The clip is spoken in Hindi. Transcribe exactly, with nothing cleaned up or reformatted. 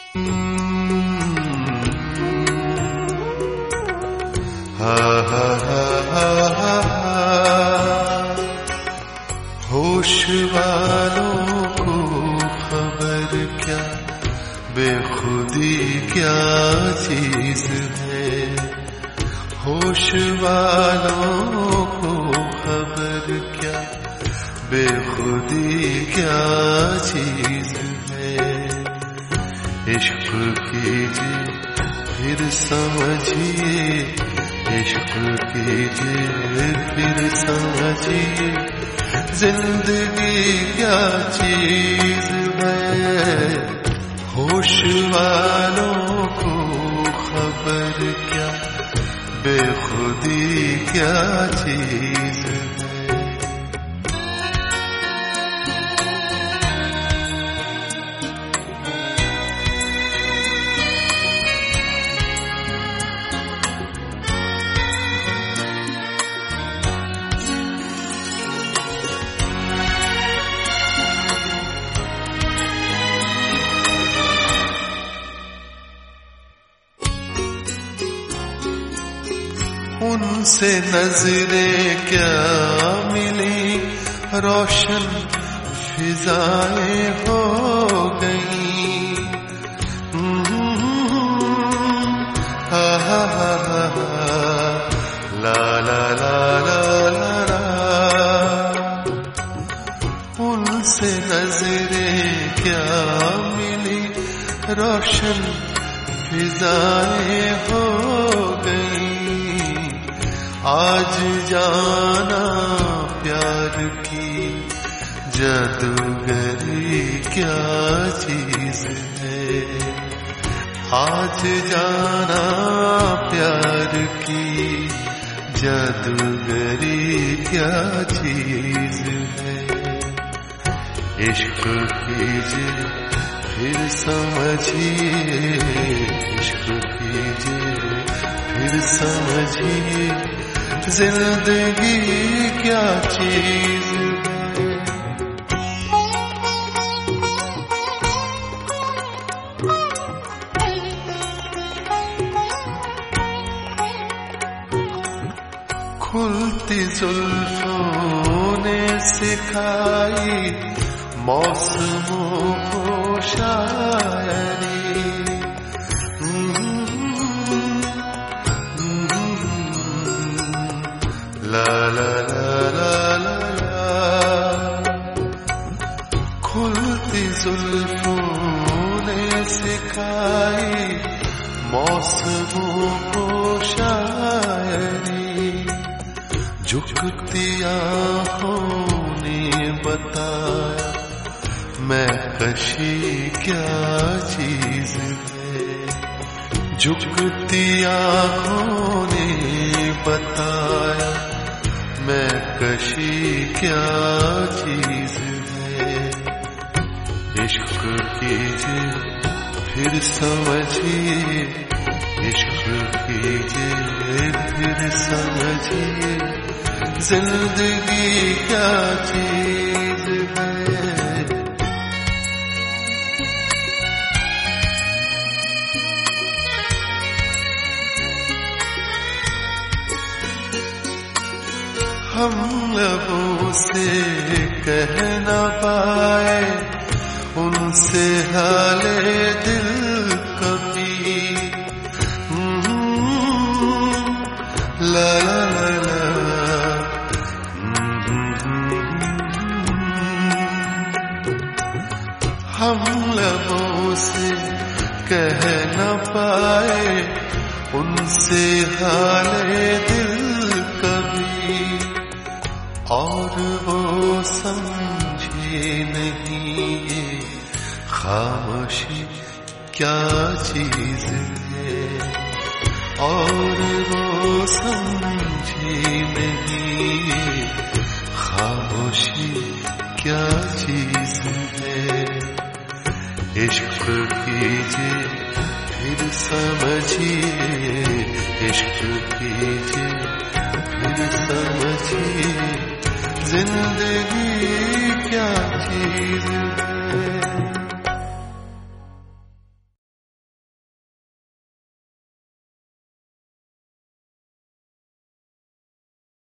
हा हा हा हा हा होश वालों को खबर क्या, बेखुदी क्या चीज है। होश वालों को खबर क्या, बेखुदी क्या चीज है। इश्क कीजिए फिर समझिए, इश्क कीजिए फिर समझिए, जिंदगी क्या चीज है। होश वालों को खबर क्या, बेखुदी क्या चीज है। उनसे नजरें क्या मिली, रोशन फिजाएं हो गई। हा हा हा हा ला ला ला ला ला ला। उनसे नजरें क्या मिली, रोशन फिजाएं हो गई। आज जाना प्यार की जादूगरी क्या चीज है। आज जाना प्यार की जादूगरी क्या चीज है। इश्क कीजिए फिर समझिए, इश्क कीजिए फिर समझिए, जिंदगी क्या चीज है। खुलती जुल्फों ने सिखाई मौसमों को शायरी। ला ला ला ला ला ला। खुलती जुल्फों ने सिखाई मौसमों को शायरी। झुकती आँखों ने बताया मैं कशी क्या चीज है। झुकती आँखों ने बताया मैं कशी क्या चीज है। इश्क कीजिए फिर समझिए, इश्क कीजिए फिर समझिए, जिंदगी क्या चीज है। हम लबों से कह न पाए उनसे हाले दिल कभी। ला ला ला ला। हम लबों से कह न पाए उनसे हाले दिल कभी। और वो समझे नहीं ये खामोशी क्या चीज है। और वो समझे नहीं ये खामोशी क्या चीज है। इश्क कीजिए फिर समझिए, इश्क कीजिए फिर समझिए, जिंदगी क्या चीज है।